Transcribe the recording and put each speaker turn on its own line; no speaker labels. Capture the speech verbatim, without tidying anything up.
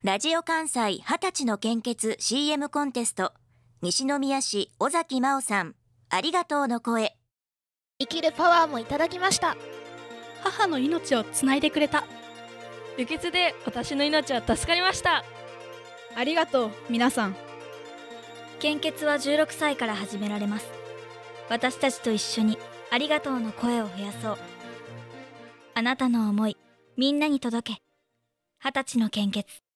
ラジオ関西はたちの献血 シーエム コンテスト、西宮市尾崎真央さん、ありがとうの声。
生きるパワーもいただきました。
母の命をつないでくれた。
輸血で私の命は助かりました。
ありがとう皆さん。
献血はじゅうろくさいから始められます。私たちと一緒にありがとうの声を増やそう。あなたの思い、みんなに届け。はたちの献血。